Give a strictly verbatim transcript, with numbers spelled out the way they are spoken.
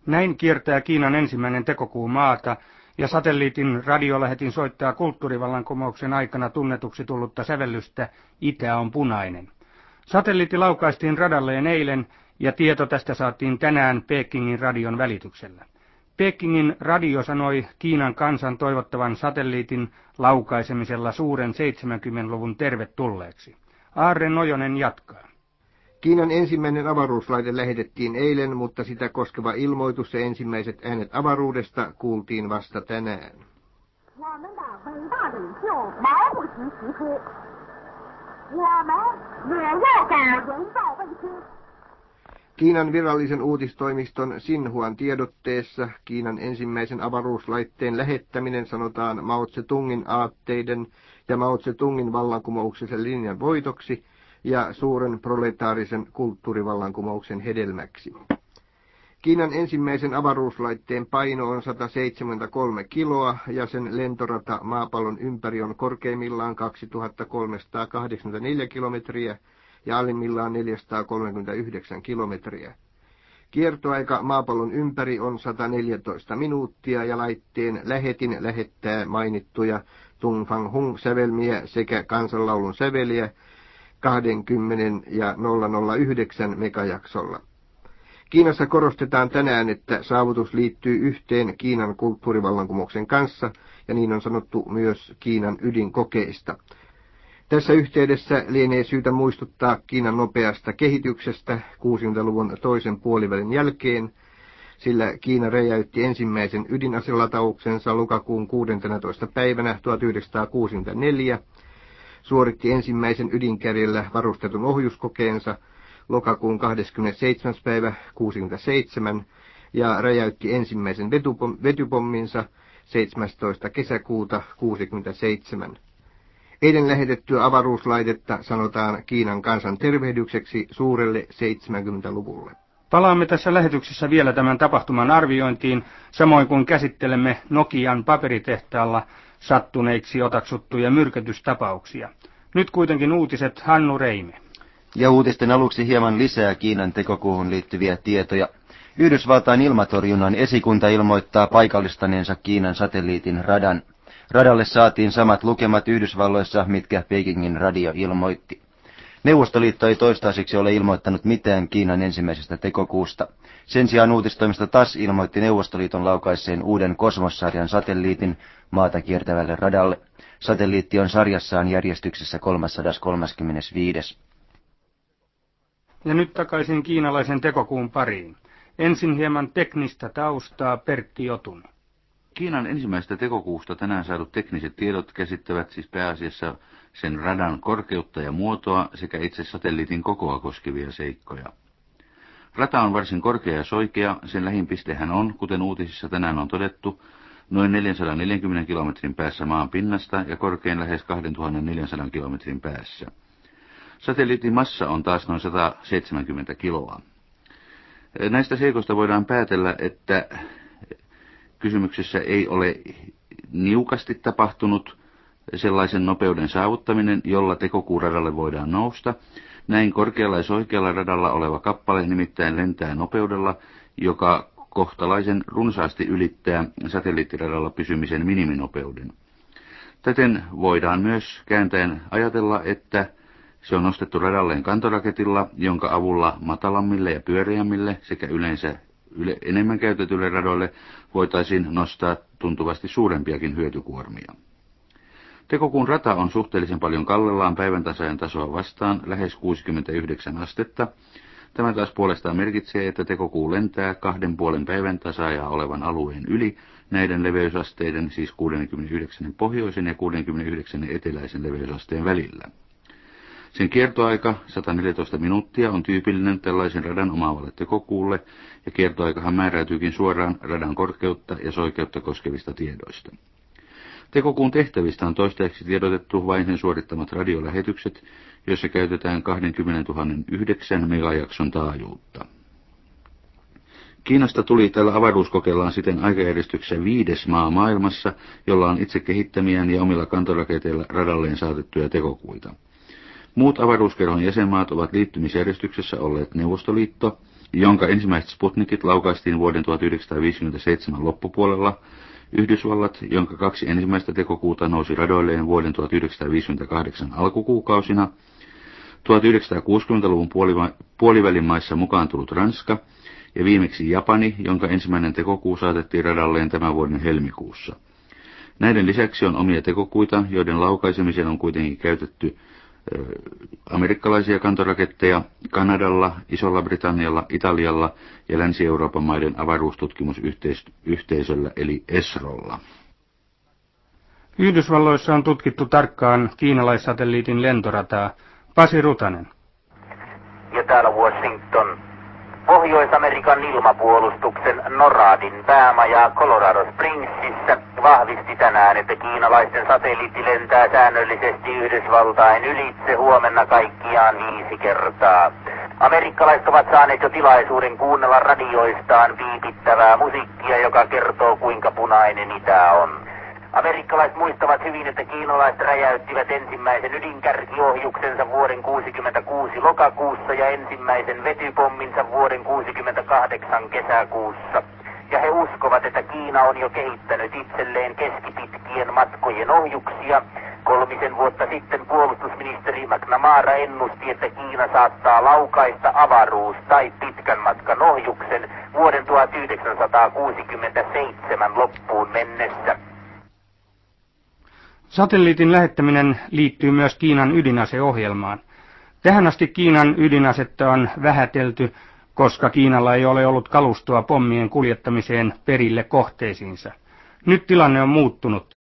Näin kiertää Kiinan ensimmäinen tekokuu maata, ja satelliitin radiolähetin soittaa kulttuurivallankumouksen aikana tunnetuksi tullutta sävellystä Itä on punainen. Satelliitti laukaistiin radalleen eilen, ja tieto tästä saatiin tänään Pekingin radion välityksellä. Pekingin radio sanoi Kiinan kansan toivottavan satelliitin laukaisemisella suuren seitsemänkymmentäluvun tervetulleeksi. Aarre Nojonen jatkaa. Kiinan ensimmäinen avaruuslaite lähetettiin eilen, mutta sitä koskeva ilmoitus ja ensimmäiset äänet avaruudesta kuultiin vasta tänään. Kiinan virallisen uutistoimiston Xinhuan tiedotteessa Kiinan ensimmäisen avaruuslaitteen lähettäminen sanotaan Mao Tse-tungin aatteiden ja Mao Tse-tungin vallankumouksellisen linjan voitoksi ja suuren proletaarisen kulttuurivallankumouksen hedelmäksi. Kiinan ensimmäisen avaruuslaitteen paino on sata seitsemänkymmentäkolme kiloa ja sen lentorata maapallon ympäri on korkeimmillaan kaksituhattakolmesataakahdeksankymmentäneljä kilometriä ja alimmillaan neljäsataakolmekymmentäyhdeksän kilometriä. Kiertoaika maapallon ympäri on sata neljätoista minuuttia ja laitteen lähetin lähettää mainittuja Tungfang Hung-sävelmiä sekä kansanlaulun säveliä kaksikymmentä ja nolla nolla yhdeksän megajaksolla. Kiinassa korostetaan tänään, että saavutus liittyy yhteen Kiinan kulttuurivallankumouksen kanssa, ja niin on sanottu myös Kiinan ydinkokeista. Tässä yhteydessä lienee syytä muistuttaa Kiinan nopeasta kehityksestä kuusikymmentäluvun toisen puolivälin jälkeen, sillä Kiina räjäytti ensimmäisen ydinaselatauksensa lokakuun kuudentenatoista päivänä tuhatyhdeksänsataakuusikymmentäneljä, suoritti ensimmäisen ydinkärjellä varustetun ohjuskokeensa lokakuun kahdeskymmenesseitsemäs päivä kuusikymmentäseitsemän ja räjäytti ensimmäisen vetypomminsa seitsemästoista kesäkuuta kuusikymmentäseitsemän. Eilen lähetettyä avaruuslaitetta sanotaan Kiinan kansan tervehdykseksi suurelle seitsemänkymmentäluvulle. Palaamme tässä lähetyksessä vielä tämän tapahtuman arviointiin, samoin kuin käsittelemme Nokian paperitehtaalla sattuneiksi otaksuttuja myrkytystapauksia. Nyt kuitenkin uutiset Hannu Reime. Ja uutisten aluksi hieman lisää Kiinan tekokuuhun liittyviä tietoja. Yhdysvaltain ilmatorjunnan esikunta ilmoittaa paikallistaneensa Kiinan satelliitin radan. Radalle saatiin samat lukemat Yhdysvalloissa, mitkä Pekingin radio ilmoitti. Neuvostoliitto ei toistaiseksi ole ilmoittanut mitään Kiinan ensimmäisestä tekokuusta. Sen sijaan uutistoimisto T A S S ilmoitti Neuvostoliiton laukaisseen uuden kosmossarjan satelliitin maata kiertävälle radalle. Satelliitti on sarjassaan järjestyksessä kolmesataakolmekymmentäviisi. Ja nyt takaisin kiinalaisen tekokuun pariin. Ensin hieman teknistä taustaa Pertti Jotun. Kiinan ensimmäisestä tekokuusta tänään saadut tekniset tiedot käsittävät siis pääasiassa sen radan korkeutta ja muotoa sekä itse satelliitin kokoa koskevia seikkoja. Rata on varsin korkea ja soikea, sen lähinpistehän on, kuten uutisissa tänään on todettu, noin neljäsataaneljäkymmentä kilometrin päässä maan pinnasta ja korkein lähes kaksituhattaneljäsataa kilometrin päässä. Satelliitin massa on taas noin sata seitsemänkymmentä kiloa. Näistä seikoista voidaan päätellä, että kysymyksessä ei ole niukasti tapahtunut sellaisen nopeuden saavuttaminen, jolla tekokuuradalle voidaan nousta. Näin korkealla ja soikealla radalla oleva kappale nimittäin lentää nopeudella, joka kohtalaisen runsaasti ylittää satelliittiradalla pysymisen miniminopeuden. Täten voidaan myös kääntäen ajatella, että se on nostettu radalleen kantoraketilla, jonka avulla matalammille ja pyöreämmille sekä yleensä yle, enemmän käytetyille radoille voitaisiin nostaa tuntuvasti suurempiakin hyötykuormia. Tekokuun rata on suhteellisen paljon kallellaan päiväntasaajan tasoa vastaan, lähes kuusikymmentäyhdeksän astetta. Tämä taas puolestaan merkitsee, että tekokuu lentää kahden puolen päivän tasaajaa olevan alueen yli näiden leveysasteiden, siis kuusikymmentäyhdeksän pohjoisen ja kuusikymmentäyhdeksän eteläisen leveysasteen välillä. Sen kiertoaika, sata neljätoista minuuttia, on tyypillinen tällaisen radan omaavalle tekokuulle, ja kiertoaikahan määräytyykin suoraan radan korkeutta ja soikeutta koskevista tiedoista. Tekokuun tehtävistä on toistaiseksi tiedotettu vain sen suorittamat radiolähetykset, joissa käytetään kaksikymmentätuhatta yhdeksän megajakson taajuutta. Kiinasta tuli tällä avaruuskokeellaan siten aikajärjestyksessä viides maa maailmassa, jolla on itse kehittämiään ja omilla kantoraketeilla radalleen saatettuja tekokuita. Muut avaruuskerhon jäsenmaat ovat liittymisjärjestyksessä olleet Neuvostoliitto, jonka ensimmäiset Sputnikit laukaistiin vuoden tuhatyhdeksänsataaviisikymmentäseitsemän loppupuolella, Yhdysvallat, jonka kaksi ensimmäistä tekokuuta nousi radoilleen vuoden tuhatyhdeksänsataaviisikymmentäkahdeksan alkukuukausina, tuhatyhdeksänsataakuusikymmentäluvun puolivälin maissa mukaan tullut Ranska ja viimeksi Japani, jonka ensimmäinen tekokuu saatettiin radalleen tämän vuoden helmikuussa. Näiden lisäksi on omia tekokuita, joiden laukaisemiseen on kuitenkin käytetty ö, amerikkalaisia kantoraketteja Kanadalla, Isolla Britannialla, Italialla ja Länsi-Euroopan maiden avaruustutkimusyhteisöllä eli ESROlla. Yhdysvalloissa on tutkittu tarkkaan kiinalaissatelliitin lentorataa. Pasi Rutanen. Ja täällä Washington. Pohjois-Amerikan ilmapuolustuksen NORADin päämaja Colorado Springsissä vahvisti tänään, että kiinalaisten satelliitti lentää säännöllisesti Yhdysvaltain ylitse huomenna kaikkiaan viisi kertaa. Amerikkalaiset ovat saaneet jo tilaisuuden kuunnella radioistaan piipittävää musiikkia, joka kertoo kuinka punainen itä on. Amerikkalaiset muistavat hyvin, että kiinalaiset räjäyttivät ensimmäisen ydinkärkiohjuksensa vuoden kuusikymmentäkuusi lokakuussa ja ensimmäisen vetypomminsa vuoden kuusikymmentäkahdeksan kesäkuussa. Ja he uskovat, että Kiina on jo kehittänyt itselleen keskipitkien matkojen ohjuksia. Kolmisen vuotta sitten puolustusministeri McNamara ennusti, että Kiina saattaa laukaista avaruus- tai pitkän matkan ohjuksen vuoden tuhatyhdeksänsataakuusikymmentäseitsemän loppuun mennessä. Satelliitin lähettäminen liittyy myös Kiinan ydinaseohjelmaan. Tähän asti Kiinan ydinasetta on vähätelty, koska Kiinalla ei ole ollut kalustoa pommien kuljettamiseen perille kohteisiinsa. Nyt tilanne on muuttunut.